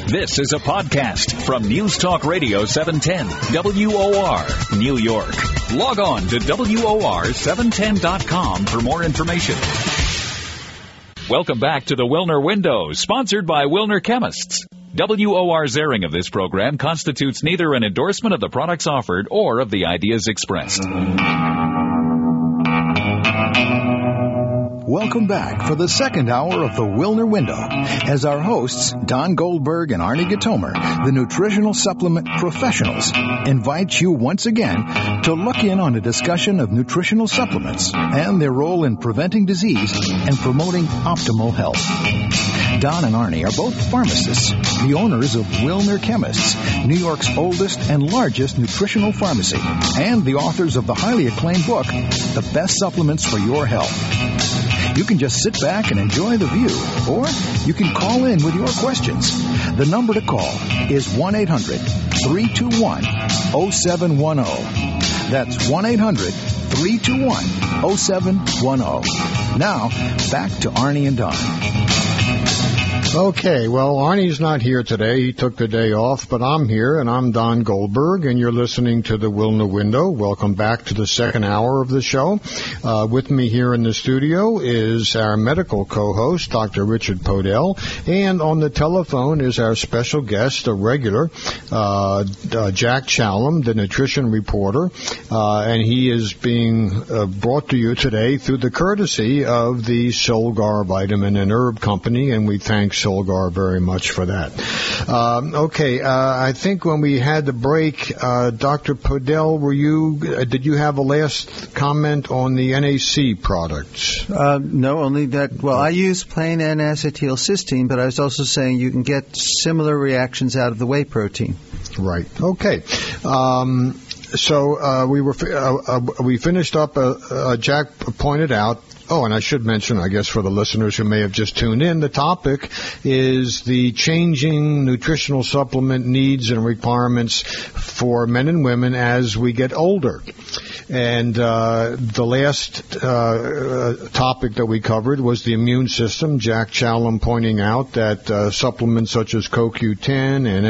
This is a podcast from News Talk Radio 710, WOR, New York. Log on to WOR710.com for more information. Welcome back to the Wilner Window, sponsored by Wilner Chemists. WOR's airing of this program constitutes neither an endorsement of the products offered or of the ideas expressed. Welcome back for the second hour of the Wilner Window as our hosts, Don Goldberg and Arnie Gatomer, the nutritional supplement professionals, invite you once again to look in on a discussion of nutritional supplements and their role in preventing disease and promoting optimal health. Don and Arnie are both pharmacists, the owners of Wilner Chemists, New York's oldest and largest nutritional pharmacy, and the authors of the highly acclaimed book, The Best Supplements for Your Health. You can just sit back and enjoy the view, or you can call in with your questions. The number to call is 1-800-321-0710. That's 1-800-321-0710. Now, back to Arnie and Don. Okay, well, Arnie's not here today. He took the day off, but I'm here, and I'm Don Goldberg, and you're listening to the Wilner Window. Welcome back to the second hour of the show. With me here in the studio is our medical co-host, Dr. Richard Podell, and on the telephone is our special guest, a regular, Jack Challam, the nutrition reporter, and he is being brought to you today through the courtesy of the Solgar Vitamin and Herb Company, and we thank Solgar very much for that. I think when we had the break, Dr. Podell, did you have a last comment on the NAC products? No, only that, I use plain N-acetylcysteine, but I was also saying you can get similar reactions out of the whey protein. Right. Okay. We finished up, Jack pointed out, and I should mention, I guess, for the listeners who may have just tuned in, the topic is the changing nutritional supplement needs and requirements for men and women as we get older. And the last topic that we covered was the immune system. Jack Challam pointing out that supplements such as CoQ10 and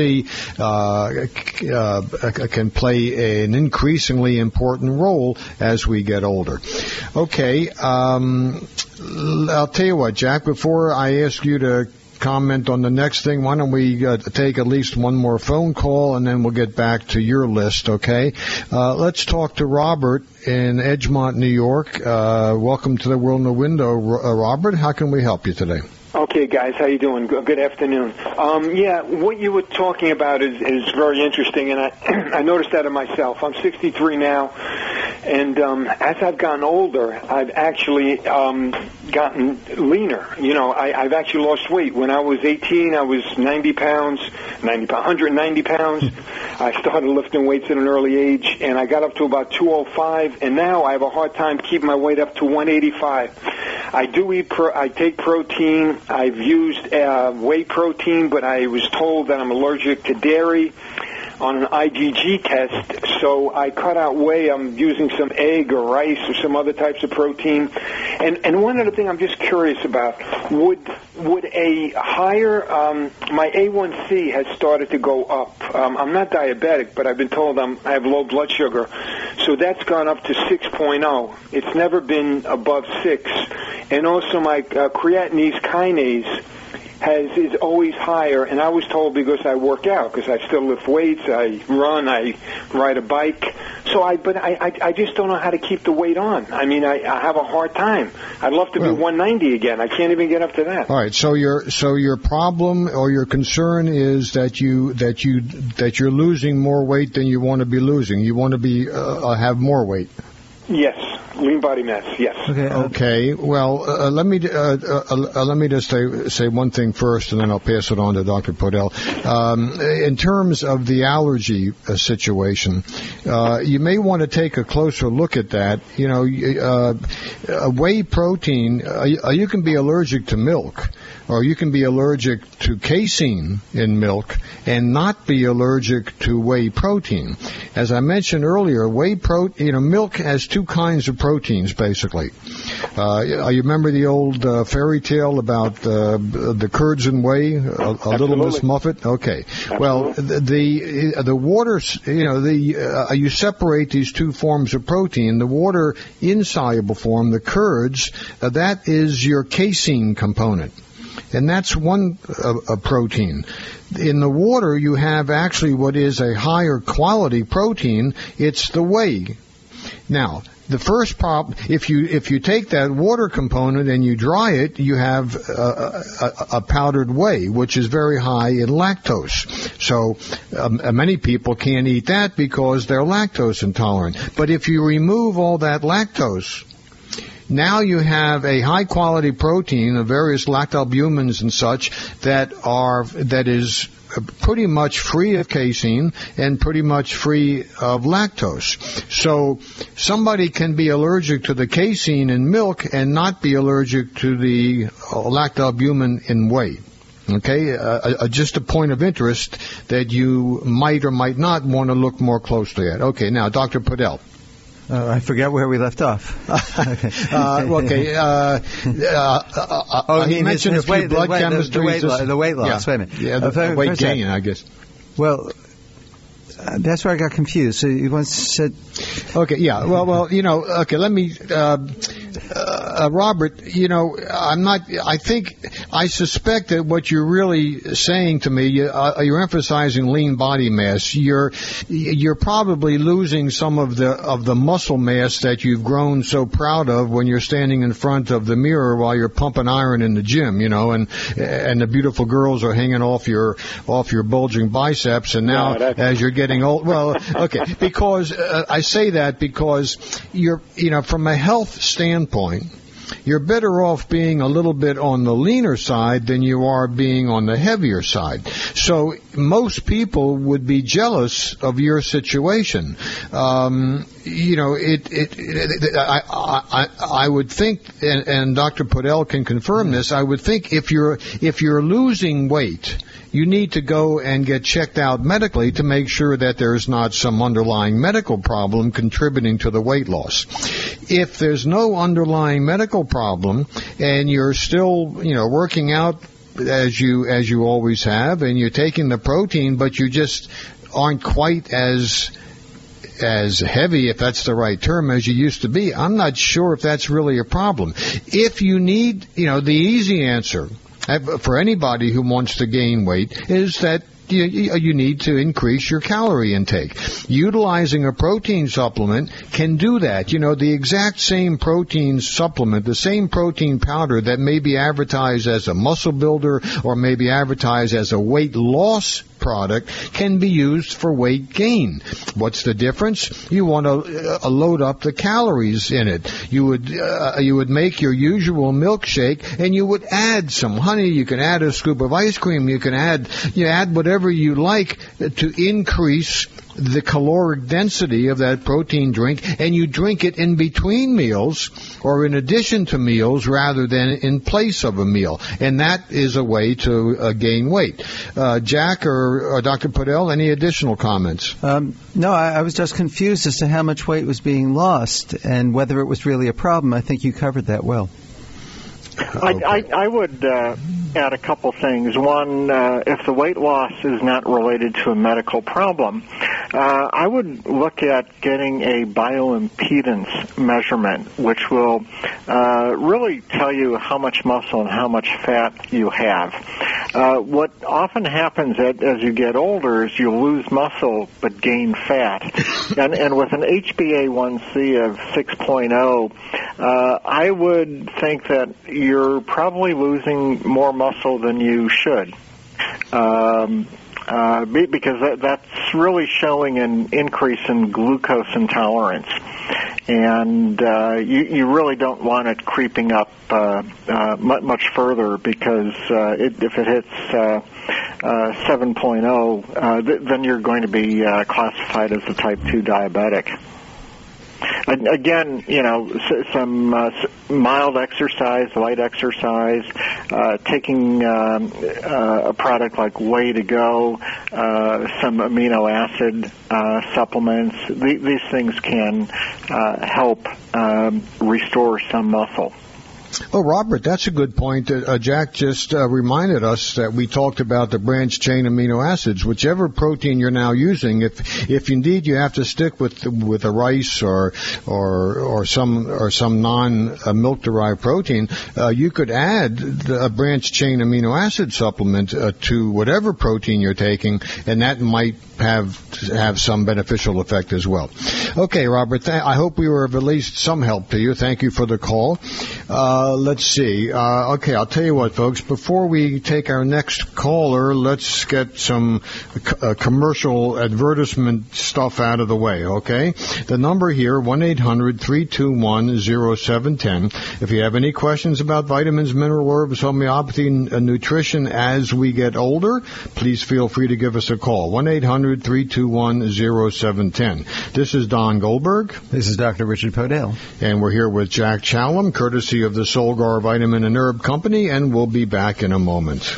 NAC can play an increasingly important role as we get older. Okay, I'll tell you what, Jack, before I ask you to comment on the next thing, why don't we take at least one more phone call, and then we'll get back to your list, okay? Let's talk to Robert in Edgemont, New York. Welcome to the Wilner Window, Robert. How can we help you today? Okay, guys, how you doing? Good afternoon. What you were talking about is very interesting, and I noticed that in myself. I'm 63 now, and as I've gotten older, I've actually gotten leaner. You know, I've actually lost weight. When I was 18, I was 190 pounds. I started lifting weights at an early age, and I got up to about 205, and now I have a hard time keeping my weight up to 185. I take protein. I've used whey protein, but I was told that I'm allergic to dairy on an IgG test, so I cut out whey. I'm using some egg or rice or some other types of protein. And one other thing I'm just curious about, would a higher, my A1C has started to go up. I'm not diabetic, but I've been told I have low blood sugar, so that's gone up to 6.0. It's never been above 6. And also my creatinine kinase is always higher, and I was told because I work out, because I still lift weights, I run, I ride a bike. But I just don't know how to keep the weight on. I mean, I have a hard time. I'd love to be 190 again. I can't even get up to that. All right. So your problem or your concern is that you're losing more weight than you want to be losing. You want to be have more weight. Yes. Lean body mass, yes. Okay. Well, let me just say one thing first, and then I'll pass it on to Dr. Podell. In terms of the allergy situation, you may want to take a closer look at that. You know, whey protein. You can be allergic to milk. or you can be allergic to casein in milk and not be allergic to whey protein. As I mentioned earlier, milk has two kinds of proteins, basically. You remember the old fairy tale about the curds and whey, a Little Miss Muffet? Okay. Absolutely. Well, the water, you separate these two forms of protein. The water insoluble form, the curds, that is your casein component. And that's one protein. In the water, you have actually what is a higher quality protein. It's the whey. Now, the first problem, if you take that water component and you dry it, you have a powdered whey, which is very high in lactose. So many people can't eat that because they're lactose intolerant. But if you remove all that lactose, now you have a high-quality protein of various lactalbumins and such that is pretty much free of casein and pretty much free of lactose. So somebody can be allergic to the casein in milk and not be allergic to the lactalbumin in whey. Okay, just a point of interest that you might or might not want to look more closely at. Okay, now, Dr. Podell. I forget where we left off. Okay. He mentioned a few blood chemistries. The weight loss. Yeah. Wait a minute. Yeah, the weight gain, I guess. Well, that's where I got confused. So you once said... Okay, yeah. Well, okay, let me... Robert, I suspect that what you're really saying to me, you're emphasizing lean body mass. You're probably losing some of the muscle mass that you've grown so proud of when you're standing in front of the mirror while you're pumping iron in the gym, and the beautiful girls are hanging off your bulging biceps, and now as you're getting old, well, okay, because I say that because you're, from a health standpoint, you're better off being a little bit on the leaner side than you are being on the heavier side. So most people would be jealous of your situation. I would think, and Dr. Podell can confirm this, I would think if you're losing weight, you need to go and get checked out medically to make sure that there's not some underlying medical problem contributing to the weight loss. If there's no underlying medical problem and you're still, working out as you always have, and you're taking the protein, but you just aren't quite as heavy, if that's the right term, as you used to be, I'm not sure if that's really a problem. If you need, the easy answer for anybody who wants to gain weight is that you need to increase your calorie intake. Utilizing a protein supplement can do that. The exact same protein supplement, the same protein powder that may be advertised as a muscle builder or may be advertised as a weight loss product can be used for weight gain. What's the difference? You want to load up the calories in it. You would make your usual milkshake and you would add some honey. You can add a scoop of ice cream. You can add whatever you like to increase the caloric density of that protein drink, and you drink it in between meals or in addition to meals rather than in place of a meal. And that is a way to gain weight. Jack or Dr. Podell, any additional comments? No, I was just confused as to how much weight was being lost and whether it was really a problem. I think you covered that well. I would add a couple things. One, if the weight loss is not related to a medical problem, I would look at getting a bioimpedance measurement, which will really tell you how much muscle and how much fat you have. What often happens as you get older is you lose muscle but gain fat. And with an HbA1c of 6.0, I would think that you're probably losing more muscle than you should. Because that's really showing an increase in glucose intolerance. And you really don't want it creeping up much further because if it hits 7.0, then you're going to be classified as a type 2 diabetic. again, some mild exercise, light exercise, taking a product like Way to Go, some amino acid supplements. These things can help restore some muscle. Oh, Robert, that's a good point. Jack just reminded us that we talked about the branched chain amino acids. Whichever protein you're now using, if indeed you have to stick with a rice or some non-milk derived protein, you could add a branched chain amino acid supplement to whatever protein you're taking, and that might have some beneficial effect as well. Okay, Robert, I hope we were of at least some help to you. Thank you for the call. Let's see. Okay, I'll tell you what, folks. Before we take our next caller, let's get some commercial advertisement stuff out of the way, okay? The number here, 1-800-321-0710. If you have any questions about vitamins, mineral herbs, homeopathy, and nutrition as we get older, please feel free to give us a call. 1-800-321-0710. This is Don Goldberg. This is Dr. Richard Podell. And we're here with Jack Challam, courtesy of the Solgar Vitamin and Herb Company, and we'll be back in a moment.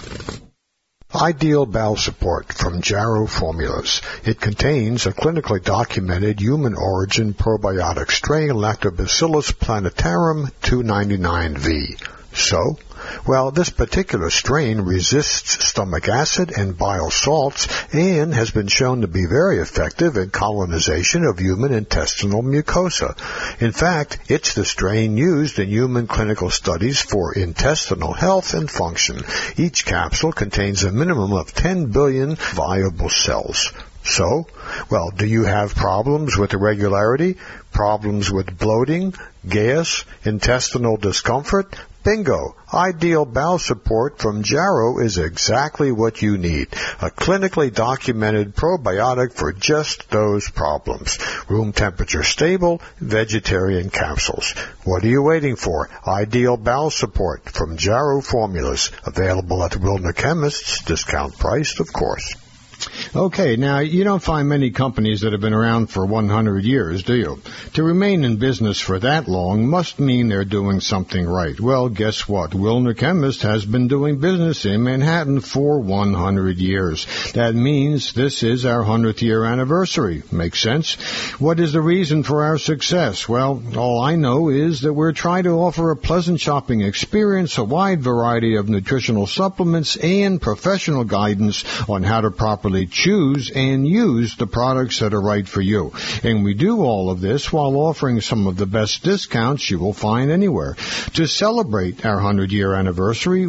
Ideal Bowel Support from Jarrow Formulas. It contains a clinically documented human origin probiotic strain, Lactobacillus plantarum 299V. So, well, this particular strain resists stomach acid and bile salts and has been shown to be very effective in colonization of human intestinal mucosa. In fact, it's the strain used in human clinical studies for intestinal health and function. Each capsule contains a minimum of 10 billion viable cells. So, well, do you have problems with irregularity, problems with bloating, gas, intestinal discomfort? Bingo! Ideal Bowel Support from Jarrow is exactly what you need. A clinically documented probiotic for just those problems. Room temperature stable, vegetarian capsules. What are you waiting for? Ideal Bowel Support from Jarrow Formulas. Available at the Wilner Chemists. Discount priced, of course. Okay, now, you don't find many companies that have been around for 100 years, do you? To remain in business for that long must mean they're doing something right. Well, guess what? Wilner Chemist has been doing business in Manhattan for 100 years. That means this is our 100th year anniversary. Makes sense? What is the reason for our success? Well, all I know is that we're trying to offer a pleasant shopping experience, a wide variety of nutritional supplements, and professional guidance on how to properly choose and use the products that are right for you. And we do all of this while offering some of the best discounts you will find anywhere. To celebrate our 100-year anniversary,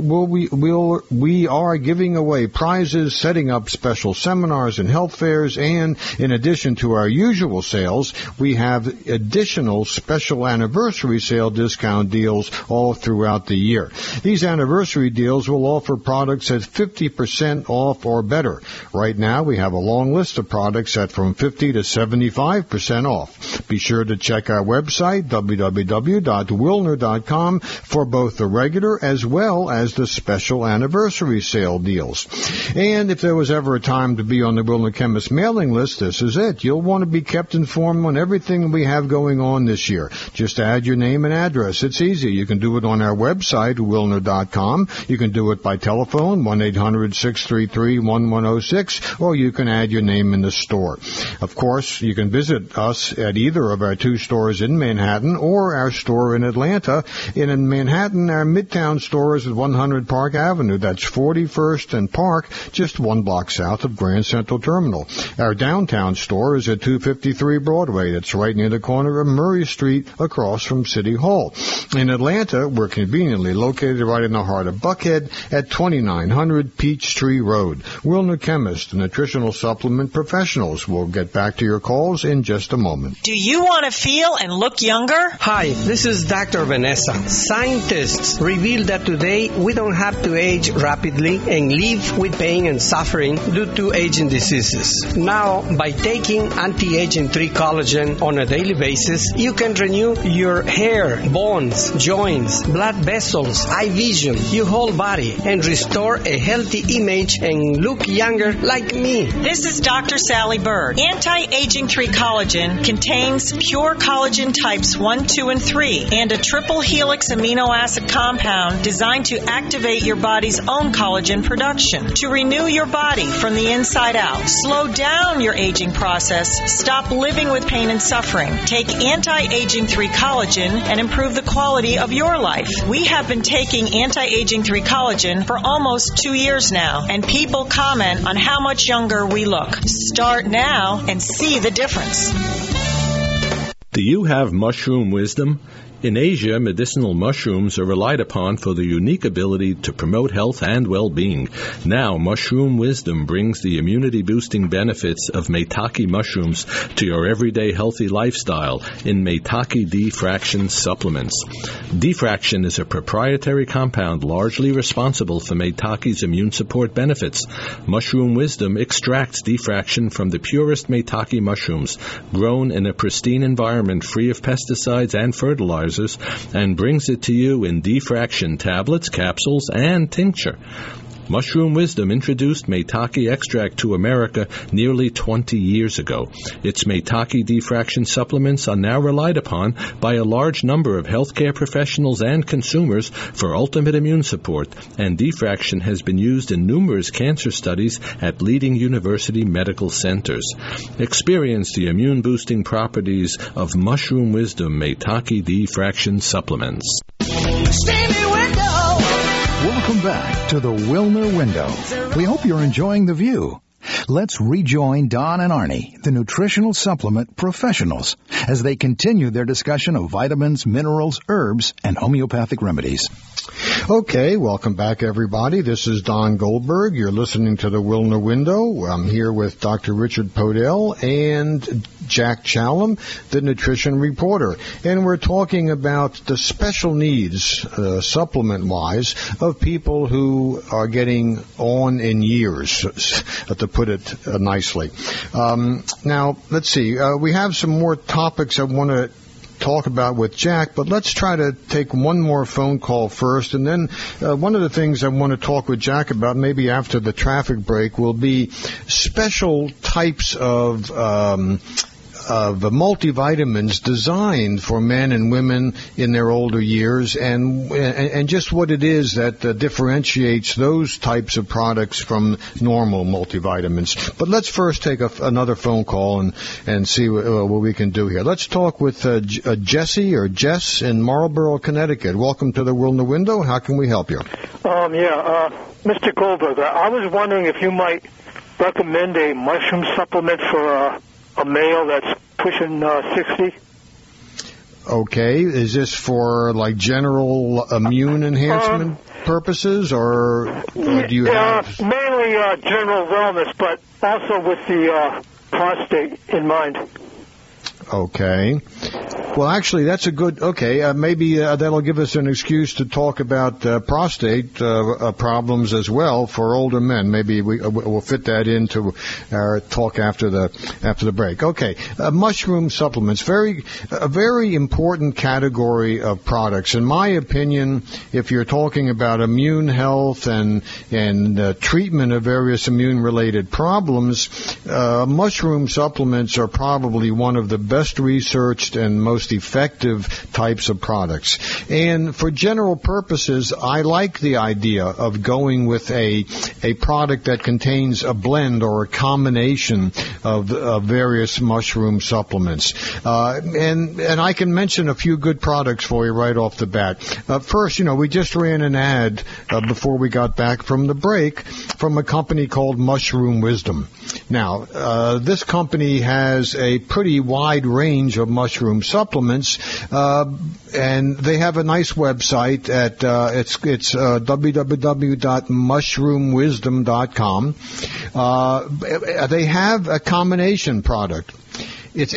we are giving away prizes, setting up special seminars and health fairs, and in addition to our usual sales, we have additional special anniversary sale discount deals all throughout the year. These anniversary deals will offer products at 50% off or better. Right now, we have a long list of products at from 50 to 75% off. Be sure to check our website, www.wilner.com, for both the regular as well as the special anniversary sale deals. And if there was ever a time to be on the Wilner Chemist mailing list, this is it. You'll want to be kept informed on everything we have going on this year. Just add your name and address. It's easy. You can do it on our website, wilner.com. You can do it by telephone, 1-800-633-1106. Or you can add your name in the store. Of course, you can visit us at either of our two stores in Manhattan or our store in Atlanta. In Manhattan, our Midtown store is at 100 Park Avenue. That's 41st and Park, just 1 block south of Grand Central Terminal. Our downtown store is at 253 Broadway. That's right near the corner of Murray Street across from City Hall. In Atlanta, we're conveniently located right in the heart of Buckhead at 2900 Peachtree Road. Wilner Chemist, nutritional supplement professionals. We'll get back to your calls in just a moment. Do you want to feel and look younger? Hi, this is Dr. Vanessa. Scientists reveal that today we don't have to age rapidly and live with pain and suffering due to aging diseases. Now, by taking anti-aging 3 collagen on a daily basis, you can renew your hair, bones, joints, blood vessels, eye vision, your whole body, and restore a healthy image and look younger like me. me. This is Dr. Sally Bird. Anti-Aging 3 Collagen contains pure collagen types 1, 2, and 3 and a triple helix amino acid compound designed to activate your body's own collagen production, to renew your body from the inside out, slow down your aging process, stop living with pain and suffering. Take Anti-Aging 3 Collagen and improve the quality of your life. We have been taking Anti-Aging 3 Collagen for almost 2 years now, and people comment on how much younger we look. Start now and see the difference. Do you have mushroom wisdom? In Asia, medicinal mushrooms are relied upon for their unique ability to promote health and well-being. Now, Mushroom Wisdom brings the immunity-boosting benefits of Maitake mushrooms to your everyday healthy lifestyle in Maitake D-Fraction supplements. D-Fraction is a proprietary compound largely responsible for Maitake's immune support benefits. Mushroom Wisdom extracts D-Fraction from the purest Maitake mushrooms, grown in a pristine environment free of pesticides and fertilizers, and brings it to you in D-Fraction tablets, capsules, and tincture. Mushroom Wisdom introduced Maitake extract to America nearly 20 years ago. Its Maitake D-Fraction supplements are now relied upon by a large number of healthcare professionals and consumers for ultimate immune support, and D-Fraction has been used in numerous cancer studies at leading university medical centers. Experience the immune-boosting properties of Mushroom Wisdom Maitake D-Fraction supplements. Welcome back to the Wilner Window. We hope you're enjoying the view. Let's rejoin Don and Arnie, the nutritional supplement professionals, as they continue their discussion of vitamins, minerals, herbs, and homeopathic remedies. Okay, welcome back, everybody. This is Don Goldberg. You're listening to the Wilner Window. I'm here with Dr. Richard Podell and Jack Challam, the nutrition reporter. And we're talking about the special needs, supplement-wise, of people who are getting on in years, to put it nicely. Now, let's see. We have some more topics I want to talk about with Jack, but let's try to take one more phone call first, and then one of the things I want to talk with Jack about, maybe after the traffic break, will be special types of multivitamins designed for men and women in their older years, and just what it is that differentiates those types of products from normal multivitamins. But let's first take another phone call and see what we can do here. Let's talk with Jesse or Jess in Marlborough, Connecticut. Welcome to the Wilner Window. How can we help you? Mr. Goldberg, I was wondering if you might recommend a mushroom supplement for a male that's pushing 60. Okay. Is this for, like, general immune enhancement purposes, or do you have... Mainly general wellness, but also with the prostate in mind. Okay. Well, actually, that's a good... Okay, maybe that'll give us an excuse to talk about prostate problems as well for older men. Maybe we'll fit that into our talk after the break. Okay, mushroom supplements, a very important category of products. In my opinion, if you're talking about immune health and treatment of various immune-related problems, mushroom supplements are probably one of the best researched and most effective types of products. And for general purposes, I like the idea of going with a product that contains a blend or a combination of various mushroom supplements. And I can mention a few good products for you right off the bat. First, we just ran an ad before we got back from the break from a company called Mushroom Wisdom. Now, this company has a pretty wide range of mushroom supplements, and they have a nice website at it's www.mushroomwisdom.com. They have a combination product. It's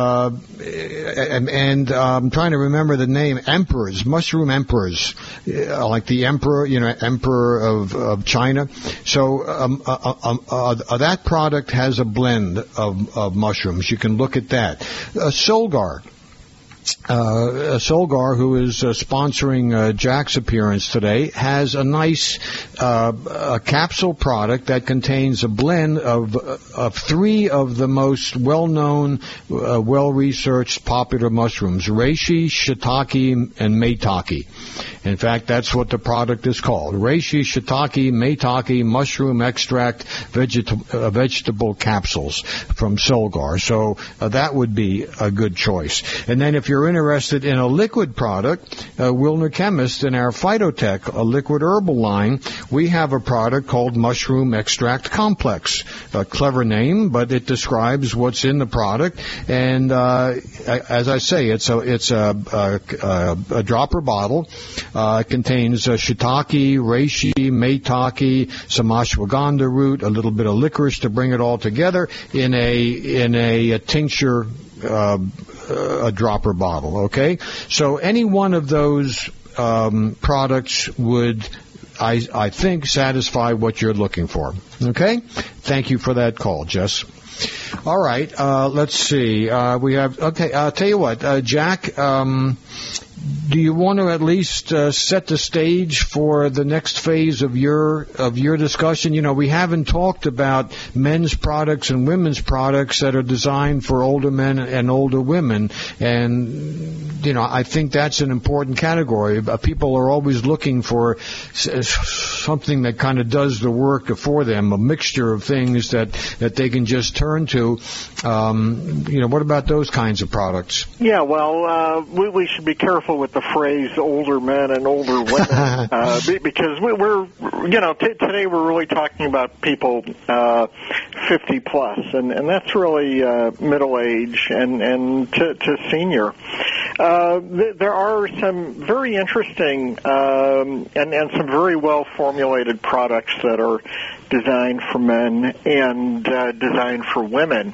and I'm trying to remember the name. Emperors, mushroom emperors, like the emperor, emperor of China. So that product has a blend of mushrooms. You can look at that. Solgar. Solgar, who is sponsoring Jack's appearance today, has a nice a capsule product that contains a blend of three of the most well-known, well-researched popular mushrooms: reishi, shiitake, and maitake. In fact, that's what the product is called: reishi, shiitake, maitake mushroom extract vegetable capsules from Solgar. So that would be a good choice. And then if you're interested in a liquid product, Wilner Chemist in our Phytotech, a liquid herbal line, we have a product called Mushroom Extract Complex. A clever name, but it describes what's in the product. And as I say, it's a dropper bottle. It contains shiitake, reishi, maitake, some ashwagandha root, a little bit of licorice to bring it all together in a tincture, a dropper bottle. Okay, so any one of those products would, I think, satisfy what you're looking for. Okay, thank you for that call, Jess. All right, let's see. We have, okay, I'll tell you what, Jack, do you want to at least set the stage for the next phase of your discussion? You know, we haven't talked about men's products and women's products that are designed for older men and older women, and you know, I think that's an important category. People are always looking for something that kind of does the work for them, a mixture of things that they can just turn to. You know, what about those kinds of products? Yeah, well, we should be careful with the phrase older men and older women, because we're you know, today we're really talking about people 50 plus, and that's really middle age and to senior. There are some very interesting and some very well formulated products that are designed for men and designed for women.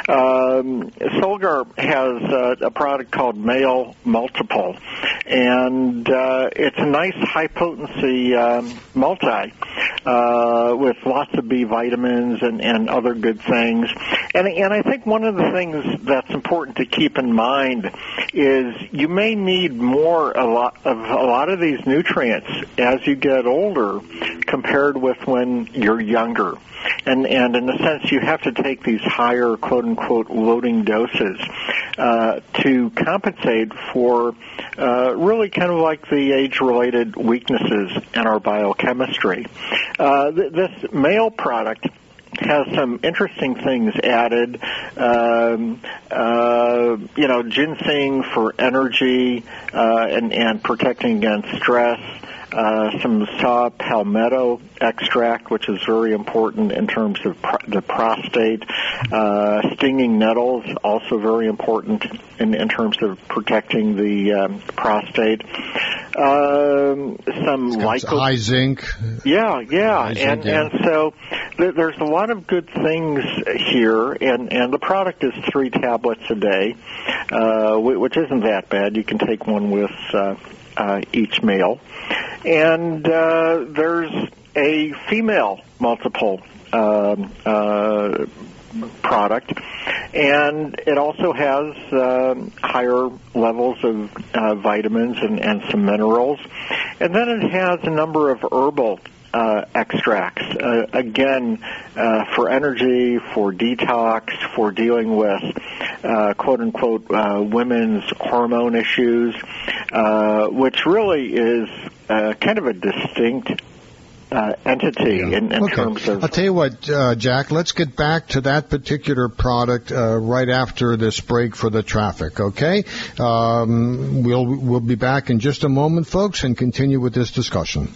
Solgar has a product called Male Multiple, and it's a nice high-potency multi with lots of B vitamins and other good things. And I think one of the things that's important to keep in mind is you may need a lot of these nutrients as you get older compared with when you're younger. And in a sense, you have to take these higher, quote-unquote, loading doses to compensate for really kind of like the age-related weaknesses in our biochemistry. This male product has some interesting things added, you know, ginseng for energy and protecting against stress. Some saw palmetto extract, which is very important in terms of the prostate. Stinging nettles, also very important in terms of protecting the prostate. Some high zinc. Yeah. And so there's a lot of good things here, and the product is 3 tablets a day, which isn't that bad. You can take one with each male. And there's a female multiple product, and it also has higher levels of vitamins and some minerals. And then it has a number of herbal extracts, again, for energy, for detox, for dealing with quote-unquote women's hormone issues, which really is kind of a distinct entity in terms of... I'll tell you what, Jack, let's get back to that particular product right after this break for the traffic, okay? We'll be back in just a moment, folks, and continue with this discussion.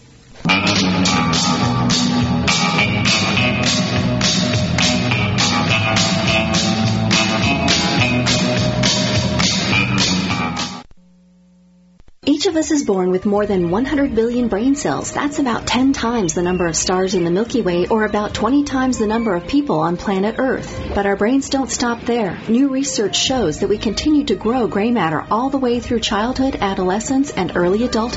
Each of us is born with more than 100 billion brain cells. That's about 10 times the number of stars in the Milky Way, or about 20 times the number of people on planet Earth. But our brains don't stop there. New research shows that we continue to grow gray matter all the way through childhood, adolescence, and early adulthood.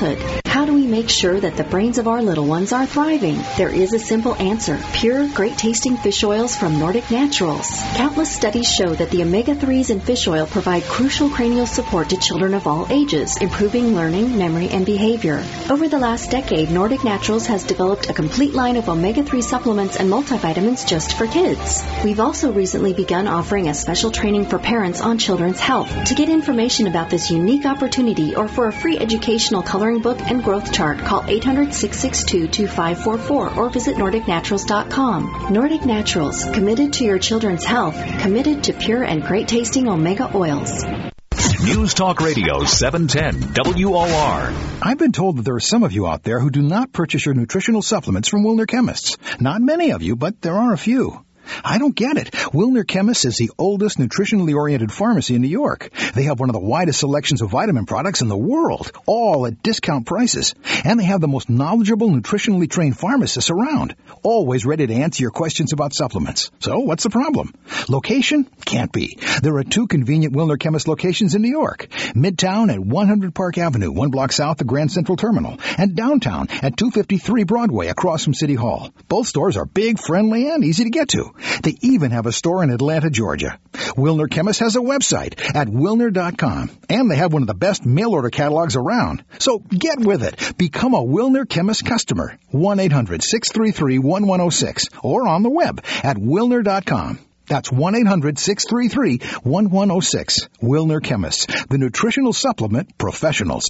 How do we make sure that the brains of our little ones are thriving? There is a simple answer. Pure, great-tasting fish oils from Nordic Naturals. Countless studies show that the omega-3s in fish oil provide crucial cranial support to children of all ages, improving learning, memory, and behavior. Over the last decade, Nordic Naturals has developed a complete line of omega-3 supplements and multivitamins just for kids. We've also recently begun offering a special training for parents on children's health. To get information about this unique opportunity or for a free educational coloring book and growth chart, call 800-662-2544 or visit NordicNaturals.com. Nordic Naturals, committed to your children's health, committed to pure and great-tasting omega oils. News Talk Radio 710 WOR. I've been told that there are some of you out there who do not purchase your nutritional supplements from Wilner Chemists. Not many of you, but there are a few. I don't get it. Wilner Chemists is the oldest nutritionally oriented pharmacy in New York. They have one of the widest selections of vitamin products in the world, all at discount prices. And they have the most knowledgeable, nutritionally trained pharmacists around, always ready to answer your questions about supplements. So what's the problem? Location? Can't be. There are 2 convenient Wilner Chemist locations in New York. Midtown at 100 Park Avenue, 1 block south of Grand Central Terminal, and downtown at 253 Broadway across from City Hall. Both stores are big, friendly, and easy to get to. They even have a store in Atlanta, Georgia. Wilner Chemist has a website at Wilner.com, and they have one of the best mail-order catalogs around. So get with it. Become a Wilner Chemist customer. 1-800-633-1106 or on the web at Wilner.com. That's 1-800-633-1106. Wilner Chemists, the nutritional supplement professionals.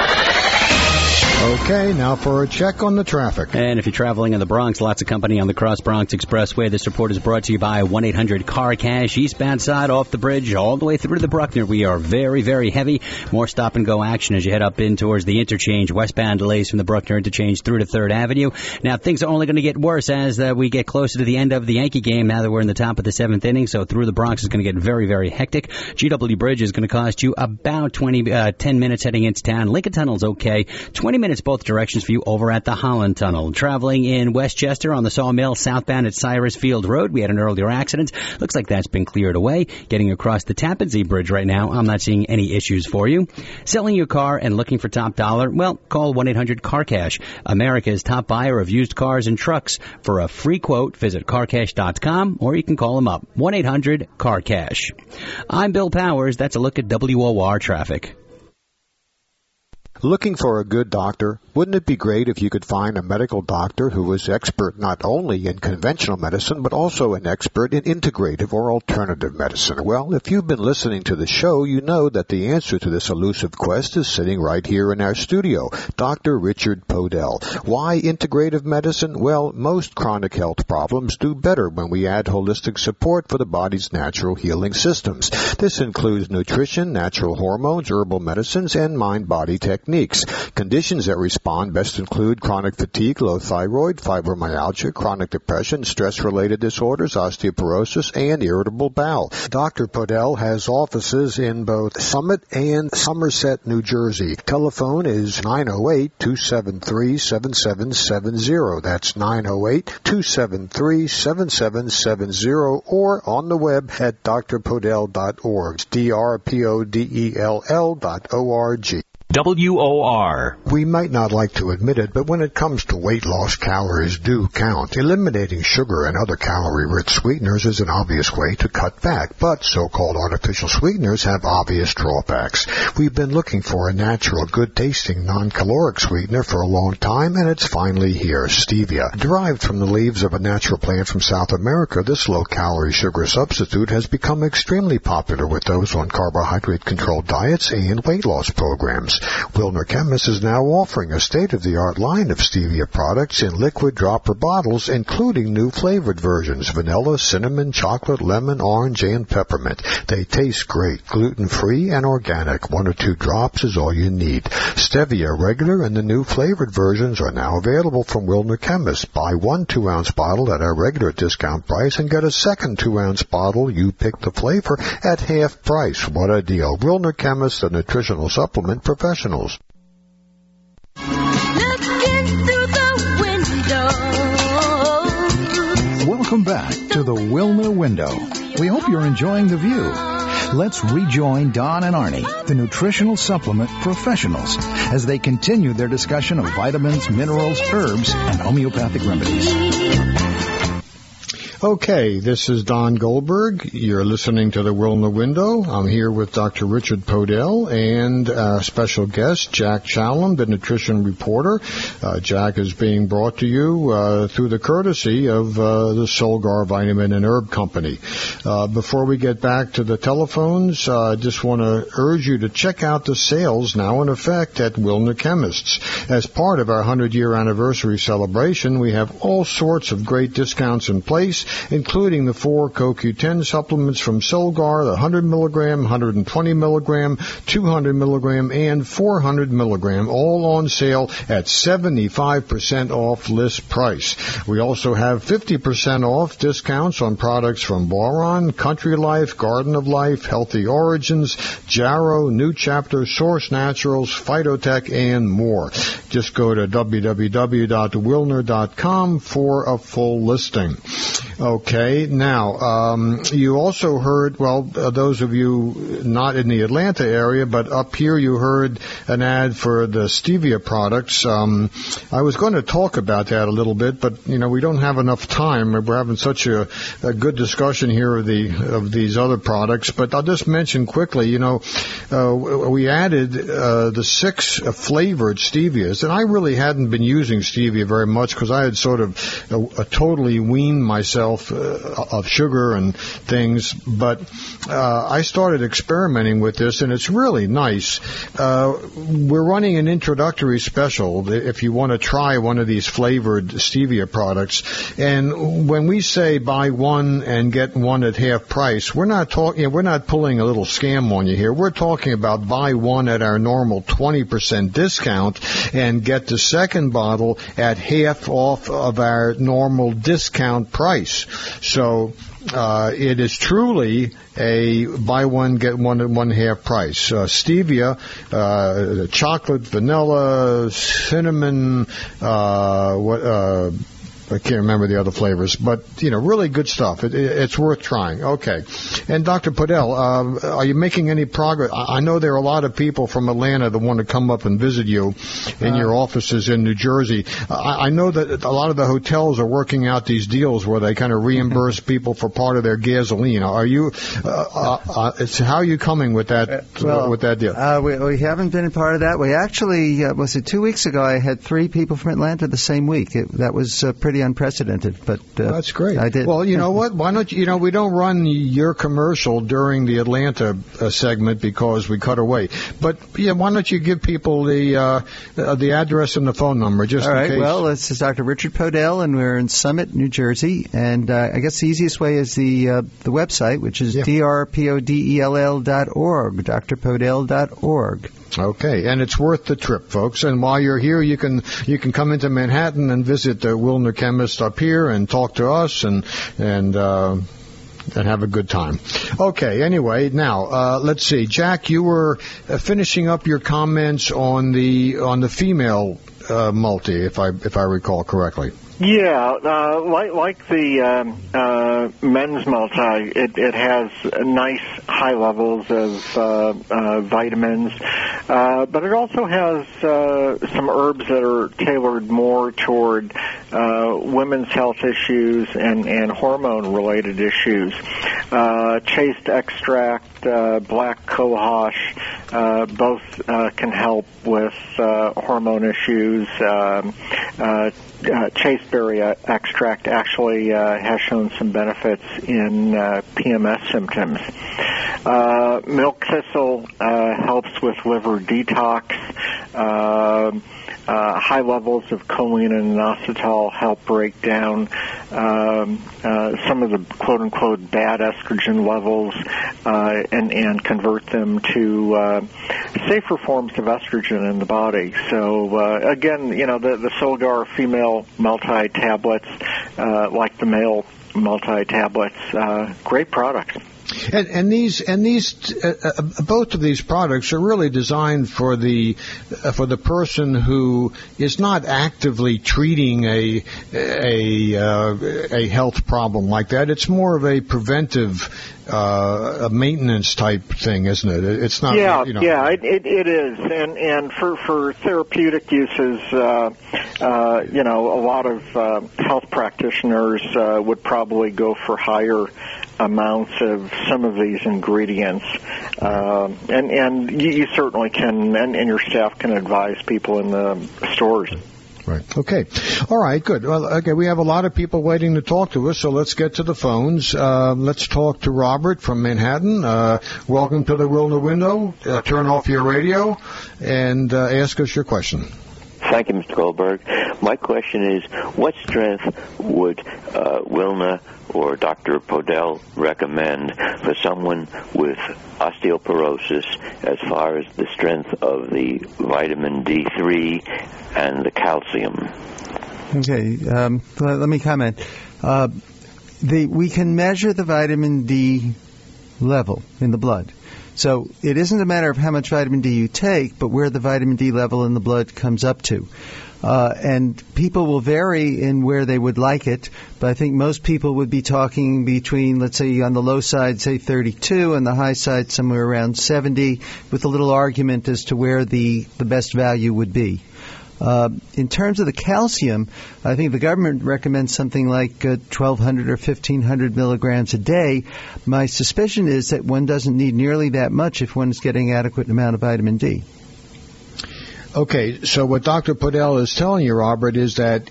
Okay, now for a check on the traffic. And if you're traveling in the Bronx, lots of company on the Cross Bronx Expressway. This report is brought to you by 1-800-CAR-CASH. Eastbound side off the bridge all the way through to the Bruckner. We are very, very heavy. More stop-and-go action as you head up in towards the interchange. Westbound delays from the Bruckner interchange through to 3rd Avenue. Now, things are only going to get worse as we get closer to the end of the Yankee game now that we're in the top of the 7th inning. So through the Bronx is going to get very, very hectic. GW Bridge is going to cost you about 10 minutes heading into town. Lincoln Tunnel's okay. 20 minutes both directions for you over at the Holland Tunnel. Traveling in Westchester on the Sawmill southbound at Cyrus Field Road, we had an earlier accident. Looks like that's been cleared away. Getting across the Tappan Zee Bridge right now, I'm not seeing any issues for you. Selling your car and looking for top dollar? Well, call 1-800-CAR-CASH, America's top buyer of used cars and trucks. For a free quote, visit CarCash.com or you can call them up. 1-800-CAR-CASH. I'm Bill Powers. That's a look at WOR traffic. Looking for a good doctor? Wouldn't it be great if you could find a medical doctor who was expert not only in conventional medicine, but also an expert in integrative or alternative medicine? Well, if you've been listening to the show, you know that the answer to this elusive quest is sitting right here in our studio, Dr. Richard Podell. Why integrative medicine? Well, most chronic health problems do better when we add holistic support for the body's natural healing systems. This includes nutrition, natural hormones, herbal medicines, and mind-body techniques. Conditions that respond best include chronic fatigue, low thyroid, fibromyalgia, chronic depression, stress-related disorders, osteoporosis, and irritable bowel. Dr. Podell has offices in both Summit and Somerset, New Jersey. Telephone is 908-273-7770. That's 908-273-7770 or on the web at drpodell.org. drpodell.org. WOR. We might not like to admit it, but when it comes to weight loss, calories do count. Eliminating sugar and other calorie-rich sweeteners is an obvious way to cut back, but so-called artificial sweeteners have obvious drawbacks. We've been looking for a natural, good-tasting, non-caloric sweetener for a long time, and it's finally here, stevia. Derived from the leaves of a natural plant from South America, this low-calorie sugar substitute has become extremely popular with those on carbohydrate-controlled diets and weight loss programs. Wilner Chemist is now offering a state-of-the-art line of stevia products in liquid dropper bottles, including new flavored versions, vanilla, cinnamon, chocolate, lemon, orange, and peppermint. They taste great, gluten-free, and organic. 1 or 2 drops is all you need. Stevia regular and the new flavored versions are now available from Wilner Chemist. Buy 1 2-ounce bottle at our regular discount price and get a second 2-ounce bottle. You pick the flavor at half price. What a deal. Wilner Chemist, the nutritional supplement professionals. Welcome back to the Wilner Window. We hope you're enjoying the view. Let's rejoin Don and Arnie, the nutritional supplement professionals, as they continue their discussion of vitamins, minerals, herbs, and homeopathic remedies. Okay, this is Don Goldberg. You're listening to the Wilner Window. I'm here with Dr. Richard Podell and special guest, Jack Challam, the nutrition reporter. Jack is being brought to you through the courtesy of the Solgar Vitamin and Herb Company. Before we get back to the telephones, I just want to urge you to check out the sales now in effect at Wilner Chemists. As part of our 100-year anniversary celebration, we have all sorts of great discounts in place, including the 4 CoQ10 supplements from Solgar, the 100 milligram, 120 milligram, 200 milligram, and 400 milligram, all on sale at 75% off list price. We also have 50% off discounts on products from Boron, Country Life, Garden of Life, Healthy Origins, Jarrow, New Chapter, Source Naturals, Phytotech, and more. Just go to www.wilner.com for a full listing. Okay, now, you also heard, those of you not in the Atlanta area, but up here you heard an ad for the stevia products. I was going to talk about that a little bit, but, we don't have enough time. We're having such a good discussion here of these other products, but I'll just mention quickly, we added the 6 flavored stevias, and I really hadn't been using stevia very much because I had sort of totally weaned myself of sugar and things, but I started experimenting with this, and it's really nice. We're running an introductory special if you want to try one of these flavored stevia products, and when we say buy one and get one at half price, we're not pulling a little scam on you here. We're talking about buy one at our normal 20% discount and get the second bottle at half off of our normal discount price. So it is truly a buy one, get one at one half price. Stevia, chocolate, vanilla, cinnamon, I can't remember the other flavors, but, really good stuff. It's worth trying. Okay. And Dr. Podell, are you making any progress? I know there are a lot of people from Atlanta that want to come up and visit you in your offices in New Jersey. I know that a lot of the hotels are working out these deals where they kind of reimburse people for part of their gasoline. Are you, how are you coming with that, with that deal? We haven't been a part of that. We actually, 2 weeks ago, I had 3 people from Atlanta the same week. That was pretty unprecedented, but that's great. I did. Well, you know what? Why don't you? We don't run your commercial during the Atlanta segment because we cut away. But why don't you give people the address and the phone number just in case? All right. Well, this is Dr. Richard Podell, and we're in Summit, New Jersey. And I guess the easiest way is the website, which is drpodell.org, drpodell.org. Okay, and it's worth the trip, folks. And while you're here, you can come into Manhattan and visit the Wilner Chemist up here and talk to us and have a good time. Okay, anyway, now let's see, Jack, you were finishing up your comments on the female multi, if I recall correctly. Yeah, like the men's multi, it has nice high levels of vitamins, but it also has some herbs that are tailored more toward women's health issues and hormone-related issues. Chaste extract, black cohosh, both can help with hormone issues. Chasteberry extract actually has shown some benefits in PMS symptoms. Milk thistle helps with liver detox. High levels of choline and inositol help break down some of the quote-unquote bad estrogen levels and convert them to safer forms of estrogen in the body. So, again, the Solgar female multi-tablets, like the male multi-tablets, great products. And these both of these products are really designed for the person who is not actively treating a health problem like that. It's more of a preventive, a maintenance type thing, isn't it? It's not. It is, and for therapeutic uses, a lot of health practitioners would probably go for higher amounts of some of these ingredients, and you certainly can, and your staff can advise people in the stores. Right. Okay. All right. Good. Well, okay. We have a lot of people waiting to talk to us, so let's get to the phones. Let's talk to Robert from Manhattan. Welcome to the Wilner Window. Turn off your radio and ask us your question. Thank you, Mr. Goldberg. My question is, what strength would Wilner or Dr. Podell recommend for someone with osteoporosis as far as the strength of the vitamin D3 and the calcium? Okay, let me comment. We can measure the vitamin D level in the blood. So it isn't a matter of how much vitamin D you take, but where the vitamin D level in the blood comes up to. And people will vary in where they would like it, but I think most people would be talking between, let's say, on the low side, say 32, and the high side somewhere around 70, with a little argument as to where the best value would be. In terms of the calcium, I think the government recommends something like 1,200 or 1,500 milligrams a day. My suspicion is that one doesn't need nearly that much if one is getting adequate amount of vitamin D. Okay, so what Dr. Podell is telling you, Robert, is that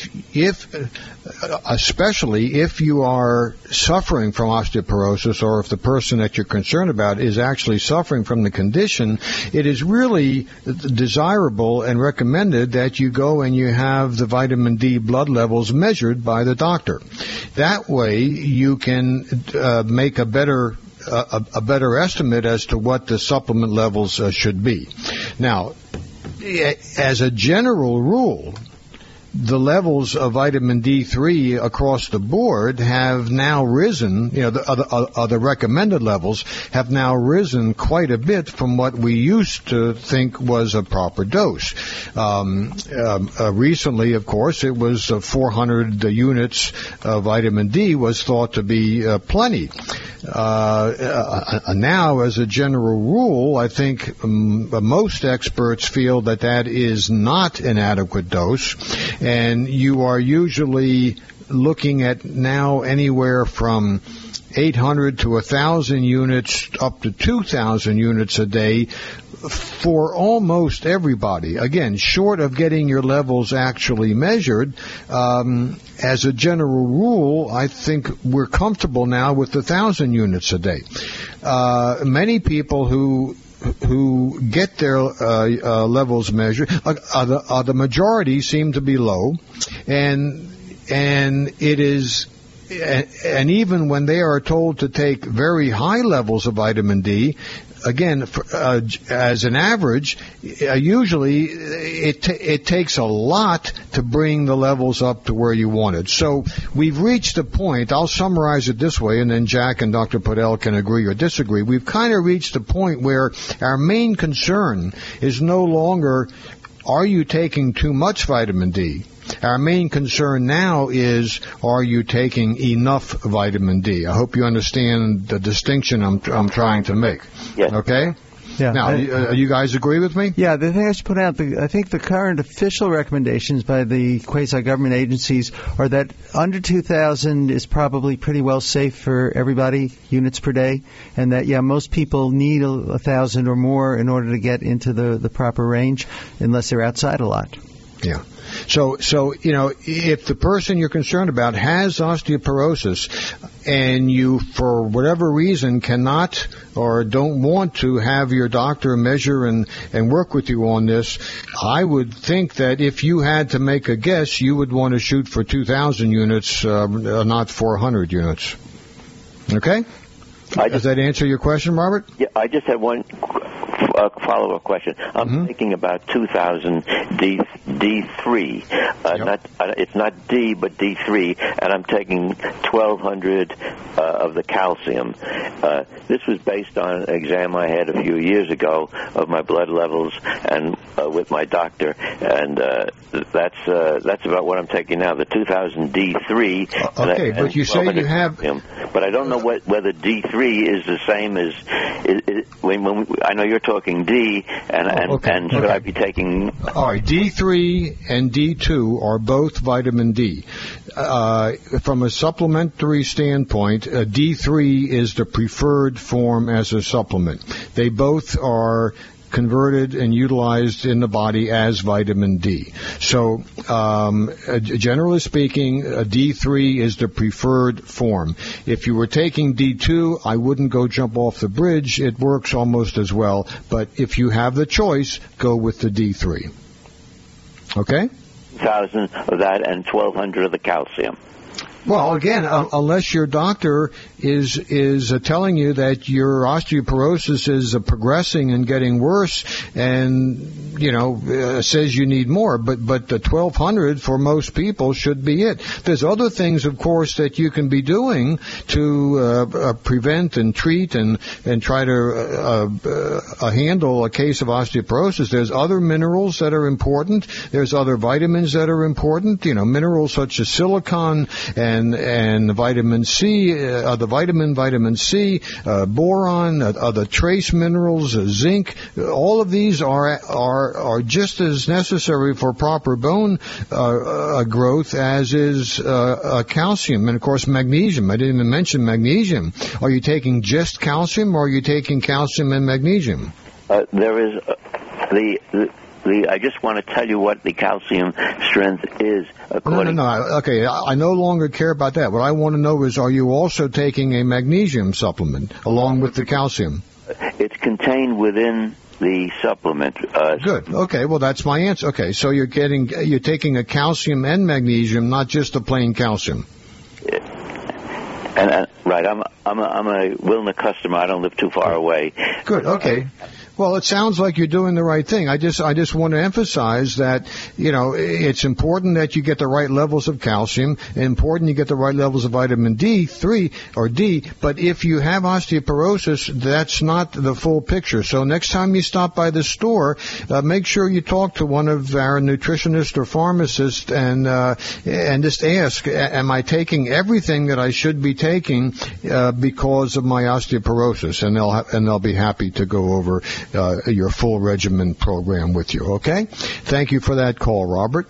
especially if you are suffering from osteoporosis, or if the person that you're concerned about is actually suffering from the condition, it is really desirable and recommended that you go and you have the vitamin D blood levels measured by the doctor. That way you can make a better estimate as to what the supplement levels should be. Now, as a general rule, the levels of vitamin D3 across the board have now risen, the recommended levels have now risen quite a bit from what we used to think was a proper dose. Recently, of course, it was 400 units of vitamin D was thought to be plenty. Now, as a general rule, I think most experts feel that is not an adequate dose, and you are usually looking at now anywhere from 800 to 1,000 units up to 2,000 units a day for almost everybody. Again, short of getting your levels actually measured, as a general rule, I think we're comfortable now with 1,000 units a day. Many people who get their levels measured, the majority seem to be low, and it is. And even when they are told to take very high levels of vitamin D, again, as an average, usually it takes a lot to bring the levels up to where you want it. So we've reached a point, I'll summarize it this way, and then Jack and Dr. Podell can agree or disagree. We've kind of reached a point where our main concern is no longer, are you taking too much vitamin D? Our main concern now is, are you taking enough vitamin D? I hope you understand the distinction I'm trying to make. Yes. Okay? Yeah. Now, you guys agree with me? Yeah, the thing I should put out, I think the current official recommendations by the quasi-government agencies are that under 2,000 is probably pretty well safe for everybody, units per day, and that, most people need 1,000 or more in order to get into the proper range, unless they're outside a lot. Yeah. So if the person you're concerned about has osteoporosis and you, for whatever reason, cannot or don't want to have your doctor measure and work with you on this, I would think that if you had to make a guess, you would want to shoot for 2,000 units, not 400 units. Okay? Does that answer your question, Robert? Yeah, I just have one follow-up question. I'm thinking about 2,000 D3. It's not D, but D3, and I'm taking 1,200 of the calcium. This was based on an exam I had a few years ago of my blood levels and with my doctor, and that's about what I'm taking now. The 2,000 D3. Okay, but you say you have. But I don't know whether D3 is the same as. I know you're talking D, and should I be taking? All right, D3 and D2 are both vitamin D. From a supplementary standpoint, D3 is the preferred form as a supplement. They both are converted and utilized in the body as vitamin D. So, generally speaking, D3 is the preferred form. If you were taking D2, I wouldn't go jump off the bridge. It works almost as well. But if you have the choice, go with the D3. Okay? 1,000 of that and 1,200 of the calcium. Well, again, unless your doctor is telling you that your osteoporosis is progressing and getting worse, and says you need more, but the 1,200 for most people should be it. There's other things, of course, that you can be doing to prevent and treat and try to handle a case of osteoporosis. There's other minerals that are important. There's other vitamins that are important. Minerals such as silicon and vitamin C, vitamin C, boron, the trace minerals, zinc. All of these are just as necessary for proper bone growth as is calcium, and of course magnesium. I didn't even mention magnesium. Are you taking just calcium, or are you taking calcium and magnesium? There is I just want to tell you what the calcium strength is. No. Okay, I no longer care about that. What I want to know is, are you also taking a magnesium supplement along with the calcium? It's contained within the supplement. Good. Okay. Well, that's my answer. Okay. So you're taking a calcium and magnesium, not just a plain calcium. And right. I'm a Wilner customer. I don't live too far away. Good. Okay. Well, it sounds like you're doing the right thing. I just want to emphasize that, it's important that you get the right levels of calcium, important you get the right levels of vitamin D3 or D, but if you have osteoporosis, that's not the full picture. So next time you stop by the store, make sure you talk to one of our nutritionists or pharmacists and just ask, am I taking everything that I should be taking because of my osteoporosis? And they'll be happy to go over your full regimen program with you, okay? Thank you for that call, Robert.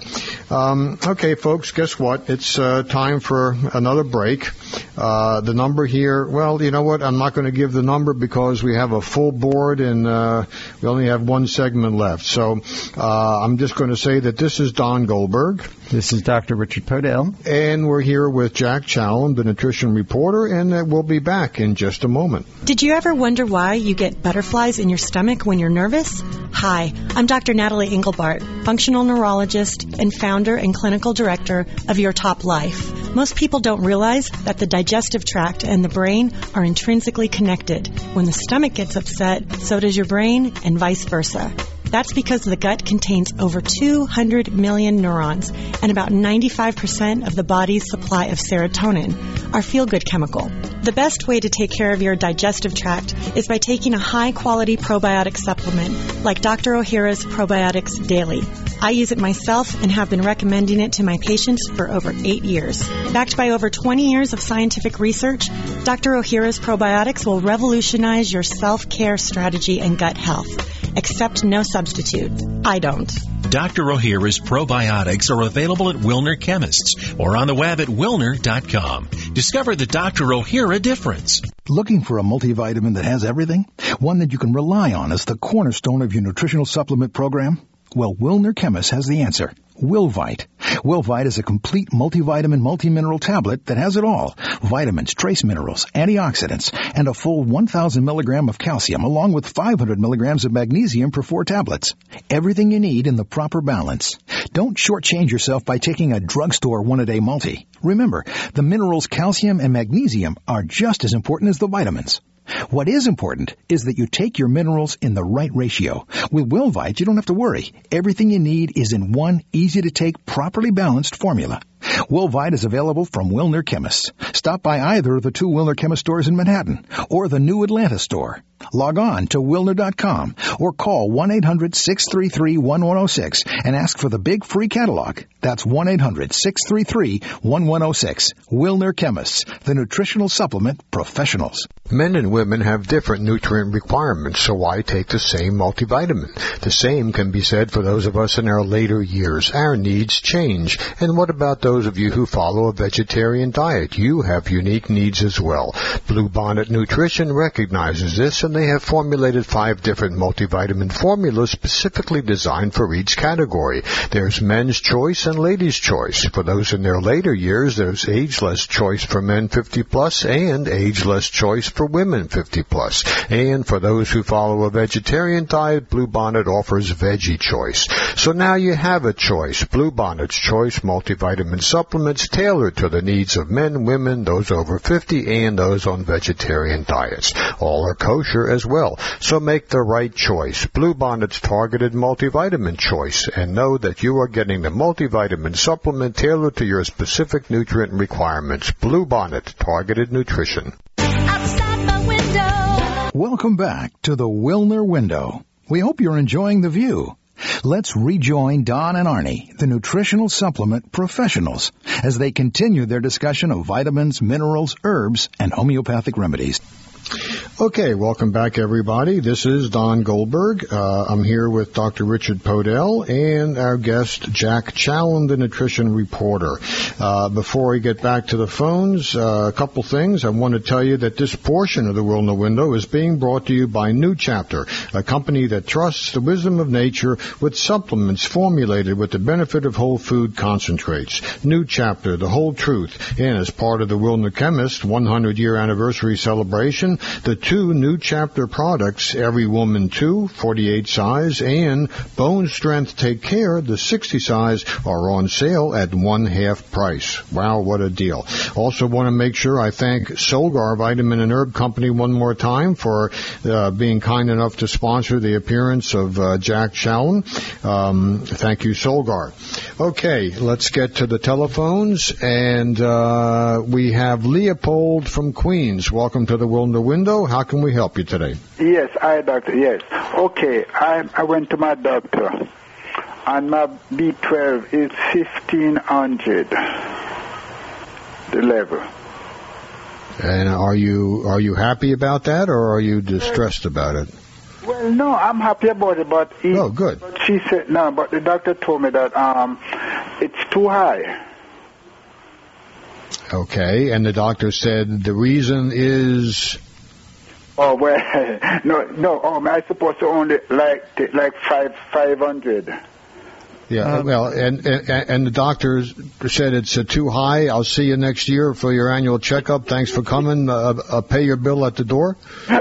Okay, folks, guess what? It's time for another break. The number here, well, you know what? I'm not going to give the number because we have a full board and we only have one segment left. So I'm just going to say that this is Don Goldberg. This is Dr. Richard Podell. And we're here with Jack Challen, the nutrition reporter, and we'll be back in just a moment. Did you ever wonder why you get butterflies in your stomach when you're nervous? Hi, I'm Dr. Natalie Engelbart, functional neurologist and founder and clinical director of Your Top Life. Most people don't realize that the digestive tract and the brain are intrinsically connected. When the stomach gets upset, so does your brain, and vice versa. That's because the gut contains over 200 million neurons and about 95% of the body's supply of serotonin, our feel-good chemical. The best way to take care of your digestive tract is by taking a high-quality probiotic supplement like Dr. Ohhira's Probiotics Daily. I use it myself and have been recommending it to my patients for over 8 years. Backed by over 20 years of scientific research, Dr. Ohhira's Probiotics will revolutionize your self-care strategy and gut health. Accept no substitute. I don't. Dr. Ohhira's probiotics are available at Wilner Chemists or on the web at wilner.com. Discover the Dr. Ohhira difference. Looking for a multivitamin that has everything? One that you can rely on as the cornerstone of your nutritional supplement program? Well, Wilner Chemist has the answer. Wilvite. Wilvite is a complete multivitamin, multimineral tablet that has it all. Vitamins, trace minerals, antioxidants, and a full 1,000 milligram of calcium, along with 500 milligrams of magnesium per 4 tablets. Everything you need in the proper balance. Don't shortchange yourself by taking a drugstore one-a-day multi. Remember, the minerals calcium and magnesium are just as important as the vitamins. What is important is that you take your minerals in the right ratio. With Wilvite, you don't have to worry. Everything you need is in one easy-to-take, properly balanced formula. Wilvite is available from Wilner Chemists. Stop by either of the 2 Wilner Chemist stores in Manhattan or the new Atlanta store. Log on to Wilner.com or call 1-800-633-1106 and ask for the big free catalog. That's 1-800-633-1106. Wilner Chemists, the nutritional supplement professionals. Men and women have different nutrient requirements, so why take the same multivitamin? The same can be said for those of us in our later years. Our needs change. And what about those of you who follow a vegetarian diet? You have unique needs as well. Blue Bonnet Nutrition recognizes this, and they have formulated 5 different multivitamin formulas specifically designed for each category. There's men's choice and ladies' choice. For those in their later years, there's ageless choice for men 50+ and ageless choice for women 50+. And for those who follow a vegetarian diet, Blue Bonnet offers veggie choice. So now you have a choice. Blue Bonnet's choice multivitamin supplements tailored to the needs of men, women, those over 50, and those on vegetarian diets. All are kosher as well. So make the right choice. Blue Bonnet's targeted multivitamin choice, and know that you are getting the multivitamin supplement tailored to your specific nutrient requirements. Blue Bonnet Targeted Nutrition. Welcome back to the Wilner Window. We hope you're enjoying the view. Let's rejoin Don and Arnie, the nutritional supplement professionals, as they continue their discussion of vitamins, minerals, herbs, and homeopathic remedies. Okay, welcome back, everybody. This is Don Goldberg. I'm here with Dr. Richard Podell and our guest, Jack Challen, the nutrition reporter. Before we get back to the phones, a couple things. I want to tell you that this portion of the Wilner Window is being brought to you by New Chapter, a company that trusts the wisdom of nature with supplements formulated with the benefit of whole food concentrates. New Chapter, the whole truth. And as part of the Wilner Chemist 100-year anniversary celebration, the 2 New Chapter products, Every Woman 2, 48 size, and Bone Strength Take Care, the 60 size, are on sale at 1/2 price. Wow, what a deal. Also want to make sure I thank Solgar Vitamin and Herb Company one more time for being kind enough to sponsor the appearance of Jack Challen. Thank you, Solgar. Okay, let's get to the telephones, and we have Leopold from Queens. Welcome to the Wilner Window. How can we help you today? Yes, doctor, yes. Okay, I went to my doctor, and my B12 is 1,500, the level. And are you happy about that, or are you distressed about it? Well, no, I'm happy about it, but good. But she said no, but the doctor told me that it's too high. Okay, and the doctor said the reason is. Oh well, no. I supposed to only like 500. Yeah, well, and the doctor said it's too high. I'll see you next year for your annual checkup. Thanks for coming. Pay your bill at the door.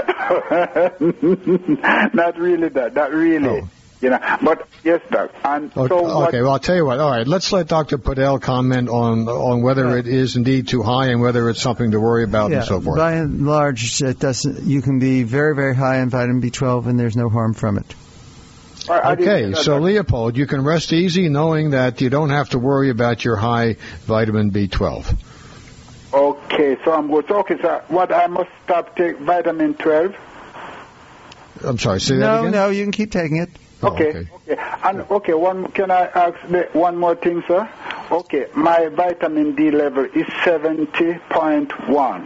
Not really. Oh. You know, but yes, Doc. And okay, well, I'll tell you what. All right, let's let Dr. Podell comment on whether it is indeed too high and whether it's something to worry about and so forth. By and large, it doesn't. You can be very, very high in vitamin B12, and there's no harm from it. Okay, so Leopold, you can rest easy knowing that you don't have to worry about your high vitamin B12. Okay, so I'm good. Okay, so what, I must stop taking vitamin 12? I'm sorry, say that again? No, you can keep taking it. Okay. And can I ask one more thing, sir? Okay, my vitamin D level is 70.1.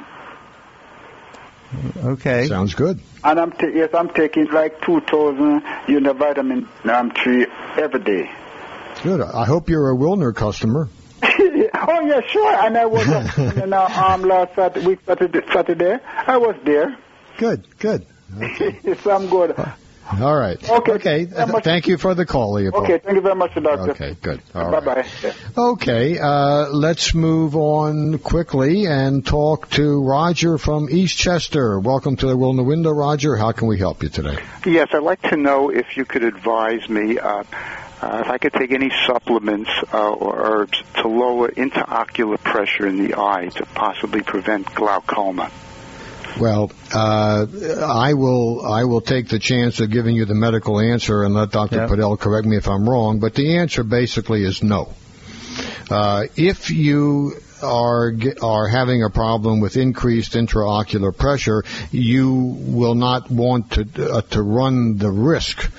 Okay. Sounds good. And I'm taking like 2,000 vitamin 3 every day. Good. I hope you're a Wilner customer. Oh yeah, sure. And I was last Saturday. I was there. Good. Okay. So I'm good. All right. Okay. Thank you for the call, Leopold. Okay. Thank you very much, Doctor. Okay. Good. All right. Bye-bye. Okay. Let's move on quickly and talk to Roger from Eastchester. Welcome to the Wilner Window, Roger. How can we help you today? Yes, I'd like to know if you could advise me if I could take any supplements or herbs to lower intraocular pressure in the eye to possibly prevent glaucoma. Well, I will take the chance of giving you the medical answer and let Dr. Podell correct me if I'm wrong, but the answer basically is no. If you are having a problem with increased intraocular pressure, you will not want to run the risk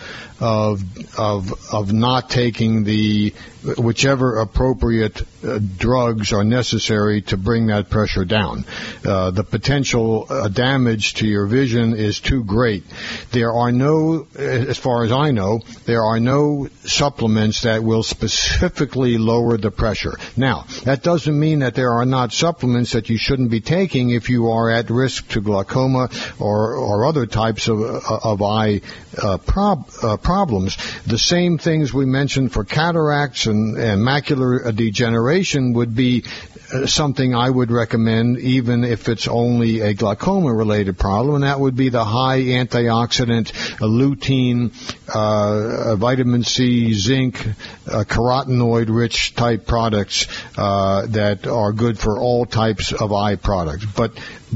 of not taking the whichever appropriate drugs are necessary to bring that pressure down. The potential damage to your vision is too great. There are no, as far as I know, there are no supplements that will specifically lower the pressure. Now, that doesn't mean that there are not supplements that you shouldn't be taking if you are at risk to glaucoma or other types of eye problems. The same things we mentioned for cataracts and macular degeneration would be something I would recommend, even if it's only a glaucoma-related problem, and that would be the high antioxidant lutein, vitamin C, zinc, carotenoid-rich type products that are good for all types of eye products, but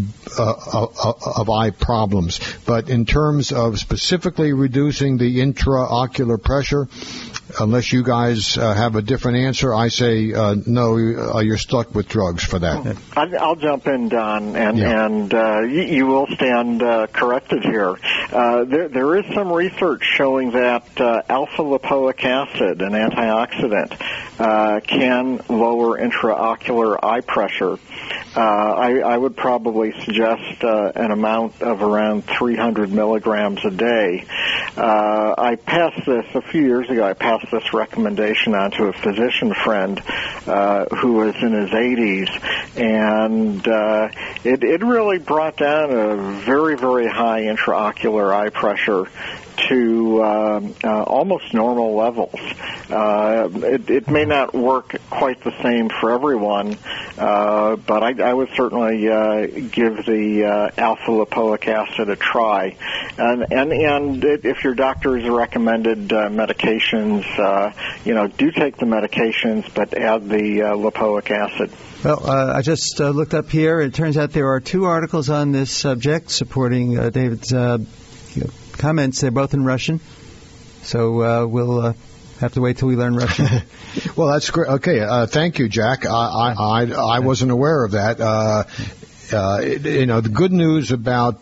of eye problems. But in terms of specifically reducing the intraocular pressure, unless you guys have a different answer, I say no, you're stuck with drugs for that. I'll jump in, Don, and you will stand corrected here. There is some research showing that alpha-lipoic acid, an antioxidant, can lower intraocular eye pressure. I would probably suggest an amount of around 300 milligrams a day. I passed this a few years ago. I passed this recommendation on to a physician friend who was in his 80s, and it really brought down a very, very high intraocular eye pressure to almost normal levels. It may not work quite the same for everyone, but I would certainly give the alpha-lipoic acid a try. And if your doctor has recommended medications, do take the medications, but add the lipoic acid. Well, I just looked up here. It turns out there are 2 articles on this subject supporting David's comments. They're both in Russian, so we'll have to wait till we learn Russian. Well, that's great. Okay, thank you, Jack. I wasn't aware of that. The good news about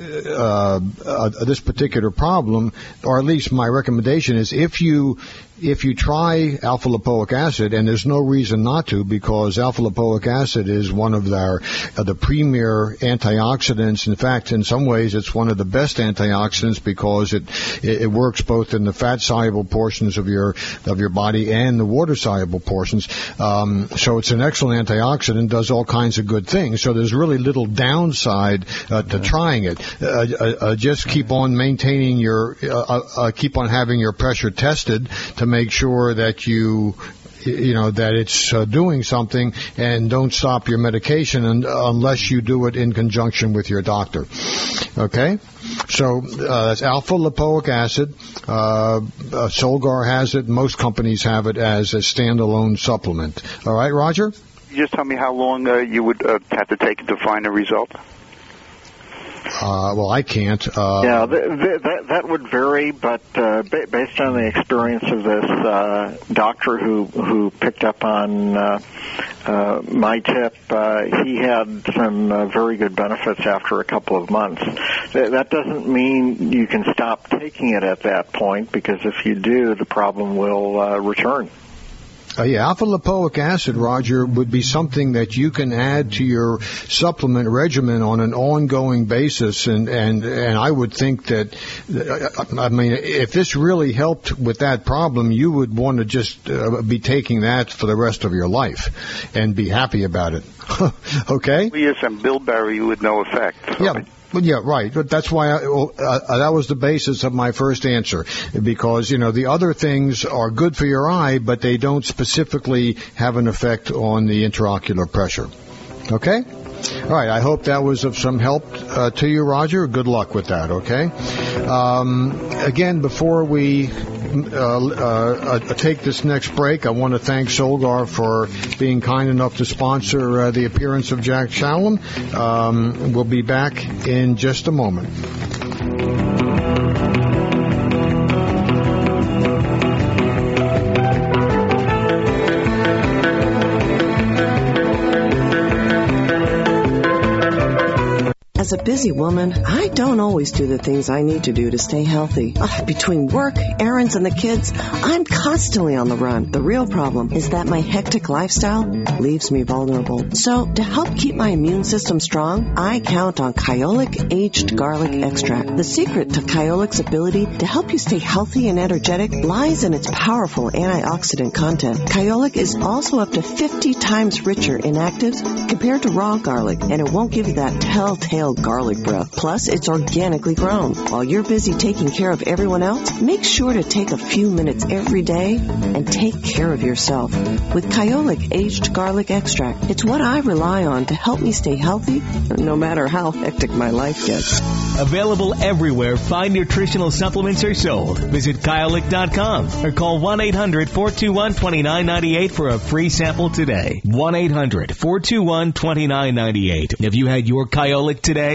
this particular problem, or at least my recommendation, is if you try alpha-lipoic acid, and there's no reason not to, because alpha-lipoic acid is one of the premier antioxidants. In fact, in some ways, it's one of the best antioxidants because it works both in the fat-soluble portions of your body and the water-soluble portions. So it's an excellent antioxidant, does all kinds of good things. So there's really little downside to trying it. Just keep on maintaining keep on having your pressure tested to make sure that that it's doing something, and don't stop your medication unless you do it in conjunction with your doctor. Okay? So that's alpha-lipoic acid. Solgar has it. Most companies have it as a standalone supplement. All right, Roger? Just tell me how long you would have to take to find a result. Well, I can't. That would vary, but based on the experience of this doctor who picked up on my tip, he had some very good benefits after a couple of months. That doesn't mean you can stop taking it at that point, because if you do, the problem will return. Alpha-lipoic acid, Roger, would be something that you can add to your supplement regimen on an ongoing basis, and I would think that, if this really helped with that problem, you would want to just be taking that for the rest of your life and be happy about it. Okay? Yes, and bilberry with no effect. So. Yeah. Well, yeah, right. But that's why that was the basis of my first answer, because, the other things are good for your eye, but they don't specifically have an effect on the intraocular pressure. Okay? All right. I hope that was of some help to you, Roger. Good luck with that, okay? Again, before we take this next break, I want to thank Solgar for being kind enough to sponsor the appearance of Jack Challen. We'll be back in just a moment. As a busy woman, I don't always do the things I need to do to stay healthy. Between work, errands, and the kids, I'm constantly on the run. The real problem is that my hectic lifestyle leaves me vulnerable. So, to help keep my immune system strong, I count on Kyolic Aged Garlic Extract. The secret to Kyolic's ability to help you stay healthy and energetic lies in its powerful antioxidant content. Kyolic is also up to 50 times richer in actives compared to raw garlic, and it won't give you that telltale garlic breath. Plus, it's organically grown. While you're busy taking care of everyone else, make sure to take a few minutes every day and take care of yourself. With Kyolic Aged Garlic Extract, it's what I rely on to help me stay healthy, no matter how hectic my life gets. Available everywhere fine nutritional supplements are sold. Visit Kyolic.com or call 1-800-421-2998 for a free sample today. 1-800-421-2998. Have you had your Kyolic today?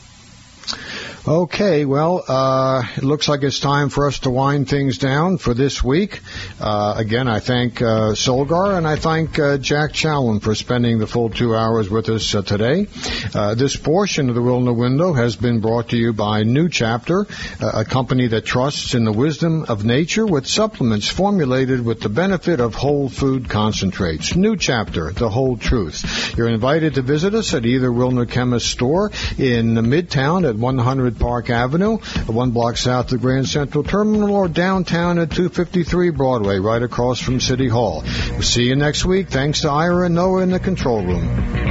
Okay, well, it looks like it's time for us to wind things down for this week. Again, I thank Solgar and I thank Jack Challen for spending the full 2 hours with us today. This portion of the Wilner Window has been brought to you by New Chapter, a company that trusts in the wisdom of nature with supplements formulated with the benefit of whole food concentrates. New Chapter, the whole truth. You're invited to visit us at either Wilner Chemist store in Midtown at 100 Park Avenue, 1 block south of the Grand Central Terminal, or downtown at 253 Broadway, right across from City Hall. We'll see you next week. Thanks to Ira and Noah in the control room.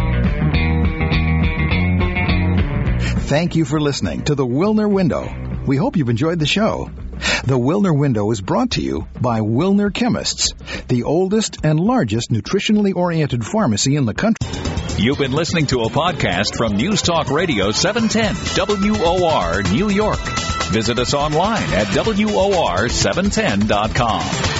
Thank you for listening to the Wilner Window. We hope you've enjoyed the show. The Wilner Window is brought to you by Wilner Chemists, the oldest and largest nutritionally oriented pharmacy in the country. You've been listening to a podcast from News Talk Radio 710 WOR New York. Visit us online at WOR710.com.